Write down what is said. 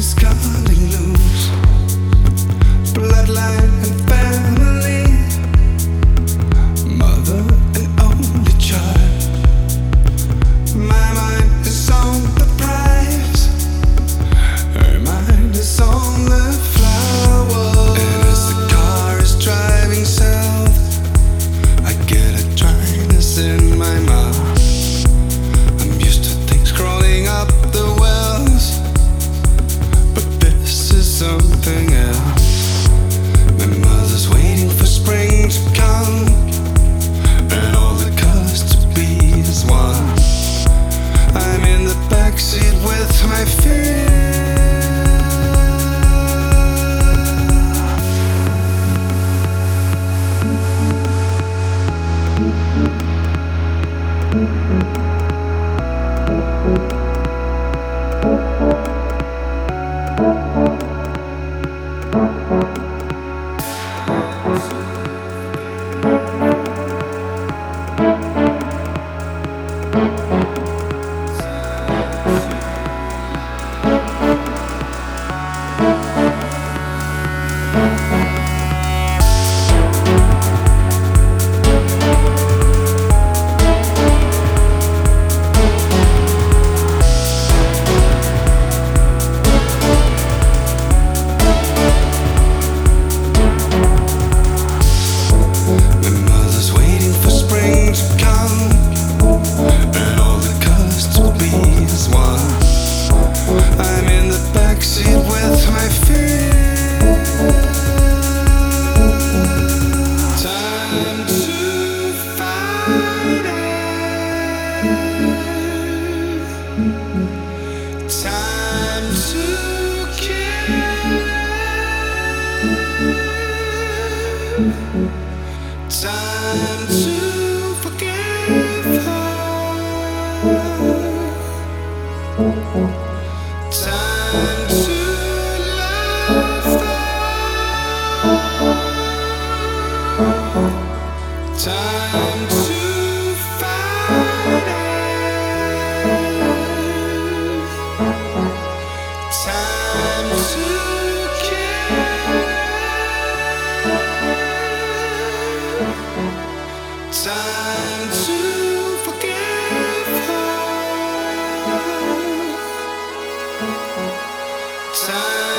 is cutting loose. Bloodline and family, mother and only child. My mind is on the prize, her mind is on the flower. And as the car is driving south, I get a dryness in my mouth. I'm used to things crawling up the wells, but this is something else. My mother's waiting for spring to come, and all the colors to be as one. I'm in the backseat with my fear. Time to forgive her. Time to love her. Time to find it. Time to care. Time to forgive her. Time